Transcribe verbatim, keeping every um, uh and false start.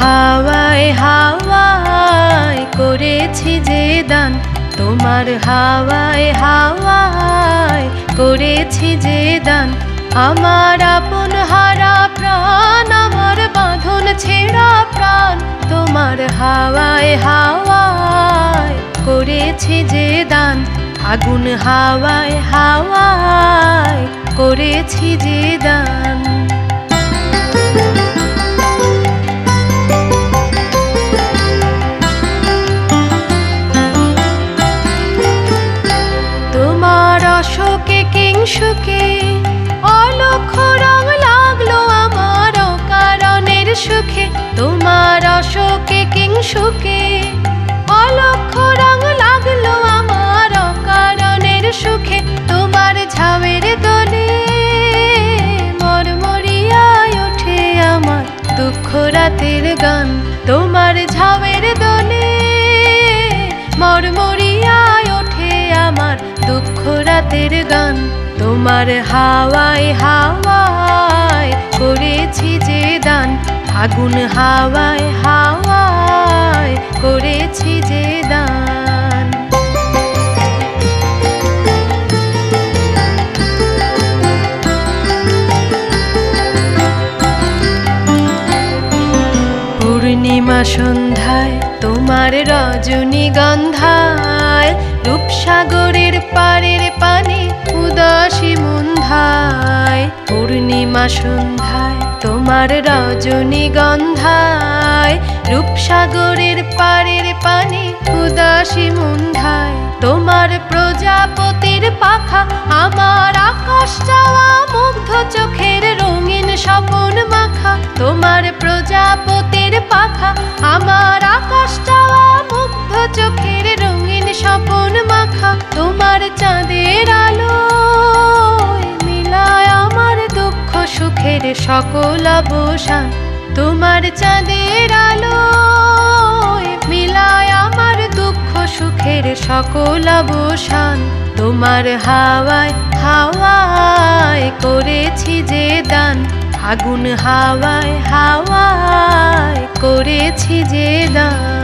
হাওয়ায় হাওয়ায় করেছি যে দান, তোমার হাওয়ায় হাওয়ায় করেছি যে দান। আমার আপন হারা প্রাণ, আমার বাঁধন ছেঁড়া প্রাণ, তোমার হাওয়ায় হাওয়ায় করেছি যে দান। আগুন হাওয়ায় হাওয়ায় করেছি যে দান। তোমার অশোকে কিংসুকে অলক্ষ রং লাগলো আমার অকারণের সুখে। তোমার অশোকে কিংসুকে অলক্ষ রং লাগলো আমার অকারণের সুখে। তোমার ঝাউয়ের দোলে মরমরিয়ায় ওঠে আমার দুঃখ রাতের গান। তোমার ঝাউয়ের দোলে মরমরিয়ায় ওঠে আমার দুঃখ রাতের গান। তোমার হাওয়ায় হাওয়ায় করেছি যে দান, আগুন হাওয়ায় হাওয়ায় করেছি যে দান। পূর্ণিমা সন্ধ্যায় তোমার রজনীগন্ধায়, রূপসাগরের পাড়ের পানে উদাসী মুন্ধায়। পূর্ণিমা সন্ধ্যায় তোমার রজনীগন্ধায়, রূপসাগরের পাড়ের পানে উদাসী মুন্ধায়। তোমার প্রজাপতির পাখা আমার আকাশ চাওয়া মুগ্ধ চোখের রঙিন স্বপন মাখা। তোমার প্রজাপতির পাখা আমার আকাশ চাওয়া মুগ্ধ চোখের রঙিন স্বপন মাখা। তোমার চাঁদের আলো মিলায় আমার দুঃখ সুখের সকল অবসান। তোমার চাঁদের আলো মিলায় আমার দুঃখ সুখের সকল অবসান। তোমার হাওয়ায় হাওয়ায় করেছি যে দান, আগুন হাওয়ায় হাওয়ায় করেছি যে দান।